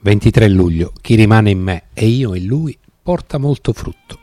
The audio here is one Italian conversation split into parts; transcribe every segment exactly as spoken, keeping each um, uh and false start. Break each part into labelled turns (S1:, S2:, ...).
S1: ventitré luglio. Chi rimane in me e io in lui porta molto frutto.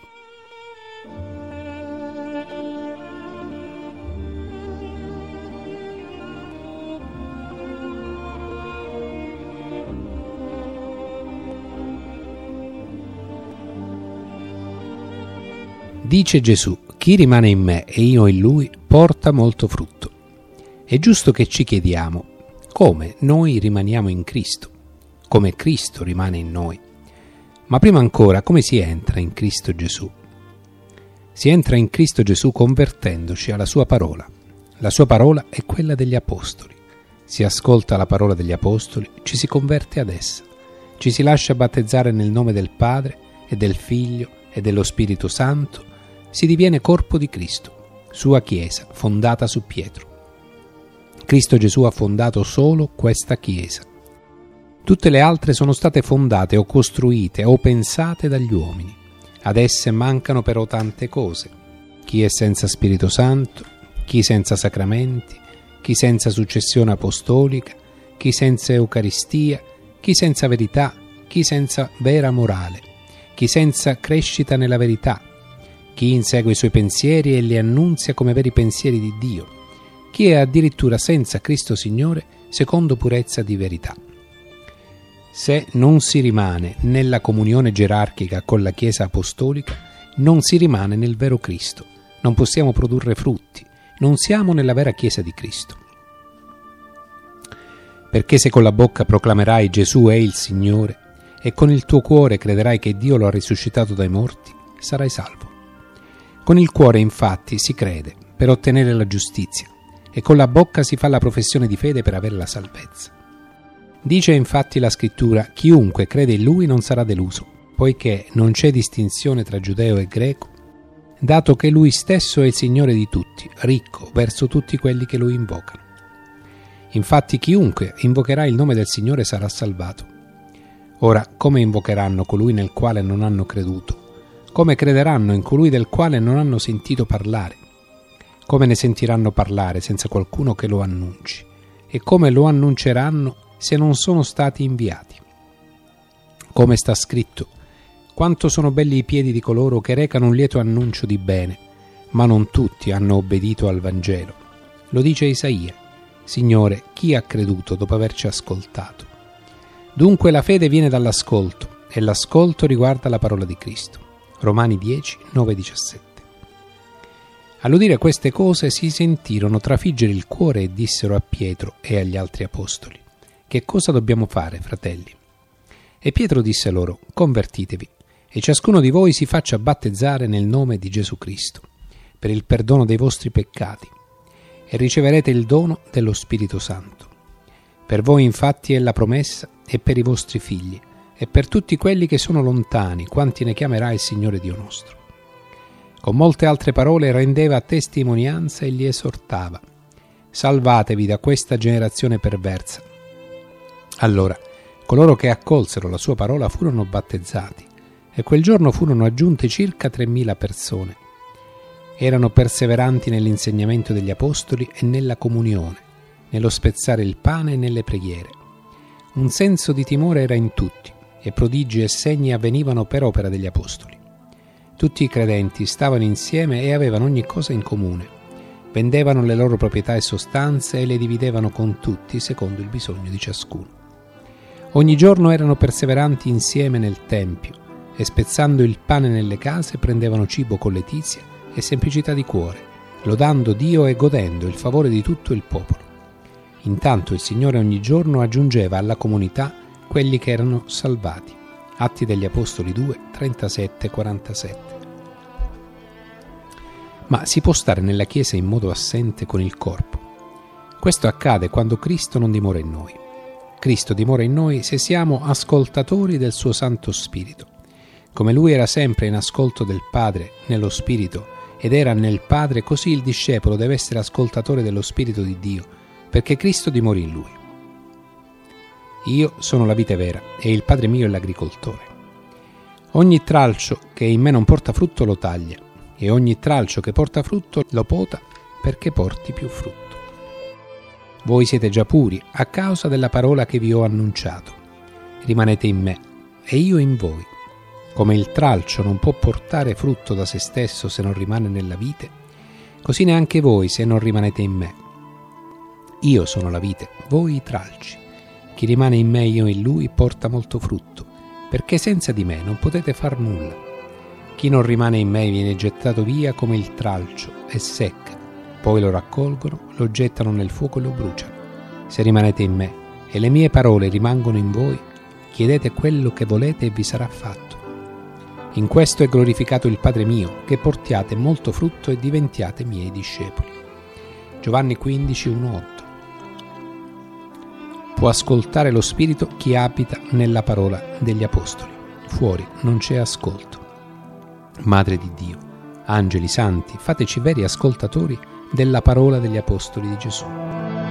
S1: Dice Gesù: chi rimane in me e io in lui porta molto frutto. È giusto che ci chiediamo come noi rimaniamo in Cristo, come Cristo rimane in noi. Ma prima ancora, come si entra in Cristo Gesù? Si entra in Cristo Gesù convertendoci alla sua parola. La sua parola è quella degli apostoli. Si ascolta la parola degli apostoli, ci si converte ad essa, ci si lascia battezzare nel nome del Padre e del Figlio e dello Spirito Santo, si diviene corpo di Cristo, sua Chiesa, fondata su Pietro. Cristo Gesù ha fondato solo questa Chiesa. Tutte le altre sono state fondate o costruite o pensate dagli uomini. Ad esse mancano però tante cose. Chi è senza Spirito Santo, chi senza sacramenti, chi senza successione apostolica, chi senza Eucaristia, chi senza verità, chi senza vera morale, chi senza crescita nella verità, chi insegue i suoi pensieri e li annunzia come veri pensieri di Dio, chi è addirittura senza Cristo Signore secondo purezza di verità. Se non si rimane nella comunione gerarchica con la Chiesa apostolica, non si rimane nel vero Cristo, non possiamo produrre frutti, non siamo nella vera Chiesa di Cristo. Perché se con la bocca proclamerai Gesù è il Signore e con il tuo cuore crederai che Dio lo ha risuscitato dai morti, sarai salvo. Con il cuore infatti si crede per ottenere la giustizia e con la bocca si fa la professione di fede per avere la salvezza. Dice infatti la Scrittura: chiunque crede in Lui non sarà deluso, poiché non c'è distinzione tra giudeo e greco, dato che Lui stesso è il Signore di tutti, ricco verso tutti quelli che Lui invocano. Infatti chiunque invocherà il nome del Signore sarà salvato. Ora, come invocheranno colui nel quale non hanno creduto? Come crederanno in colui del quale non hanno sentito parlare? Come ne sentiranno parlare senza qualcuno che lo annunci? E come lo annunceranno se non sono stati inviati? Come sta scritto: quanto sono belli i piedi di coloro che recano un lieto annuncio di bene, ma non tutti hanno obbedito al Vangelo. Lo dice Isaia: Signore, chi ha creduto dopo averci ascoltato? Dunque la fede viene dall'ascolto, e l'ascolto riguarda la parola di Cristo. Romani dieci, nove diciassette. All'udire queste cose si sentirono trafiggere il cuore e dissero a Pietro e agli altri apostoli: che cosa dobbiamo fare, fratelli? E Pietro disse loro: convertitevi e ciascuno di voi si faccia battezzare nel nome di Gesù Cristo per il perdono dei vostri peccati e riceverete il dono dello Spirito Santo. Per voi infatti è la promessa e per i vostri figli e per tutti quelli che sono lontani, quanti ne chiamerà il Signore Dio nostro. Con molte altre parole rendeva testimonianza e li esortava: salvatevi da questa generazione perversa. Allora coloro che accolsero la sua parola furono battezzati, e quel giorno furono aggiunte circa tremila persone. Erano perseveranti nell'insegnamento degli apostoli e nella comunione, nello spezzare il pane e nelle preghiere. Un senso di timore era in tutti, e prodigi e segni avvenivano per opera degli apostoli. Tutti i credenti stavano insieme e avevano ogni cosa in comune. Vendevano le loro proprietà e sostanze e le dividevano con tutti secondo il bisogno di ciascuno. Ogni giorno erano perseveranti insieme nel Tempio e spezzando il pane nelle case prendevano cibo con letizia e semplicità di cuore, lodando Dio e godendo il favore di tutto il popolo. Intanto il Signore ogni giorno aggiungeva alla comunità quelli che erano salvati. Atti degli Apostoli due, trentasette quarantasette. Ma si può stare nella Chiesa in modo assente con il corpo? Questo accade quando Cristo non dimora in noi. Cristo dimora in noi se siamo ascoltatori del suo Santo Spirito. Come Lui era sempre in ascolto del Padre nello Spirito ed era nel Padre, così il discepolo deve essere ascoltatore dello Spirito di Dio, perché Cristo dimori in lui. Io sono la vite vera e il Padre mio è l'agricoltore. Ogni tralcio che in me non porta frutto lo taglia, e ogni tralcio che porta frutto lo pota perché porti più frutto. Voi siete già puri a causa della parola che vi ho annunciato. rimanete in me e io in voi. Come il tralcio non può portare frutto da se stesso se non rimane nella vite, così neanche voi se non rimanete in me. Io sono la vite, voi i tralci. Chi rimane in me e io in lui porta molto frutto, perché senza di me non potete far nulla. Chi non rimane in me viene gettato via come il tralcio e secca. Poi lo raccolgono, lo gettano nel fuoco e lo bruciano. Se rimanete in me e le mie parole rimangono in voi, chiedete quello che volete e vi sarà fatto. In questo è glorificato il Padre mio, che portiate molto frutto e diventiate miei discepoli. Giovanni quindici, uno otto. Può ascoltare lo Spirito chi abita nella parola degli Apostoli. Fuori non c'è ascolto. Madre di Dio, angeli santi, fateci veri ascoltatori della parola degli Apostoli di Gesù.